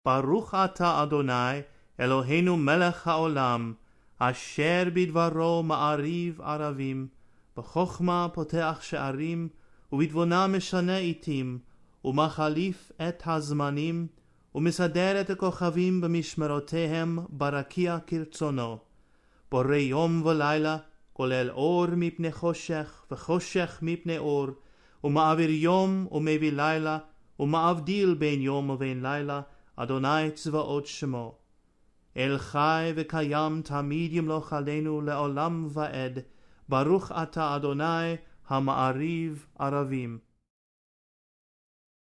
ברוך אתה אדוני, אלוהינו מלך העולם, אשר בדברו מעריב ערבים, בחוכמה פותח שערים, ובתבונה משנה עתים, ומחליף את הזמנים, ומסדר את הכוכבים במשמרותיהם ברקיע כרצונו. בורא יום ולילה, כולל אור מפני חושך, וחושך מפני אור, ומעביר יום ומביא לילה, ומאבדיל בין יום ובין לילה, אדוני צבאות שמו. אל חי וקיים תמיד ימלוך עלינו לעולם ועד, ברוך אתה אדוני המעריב ערבים.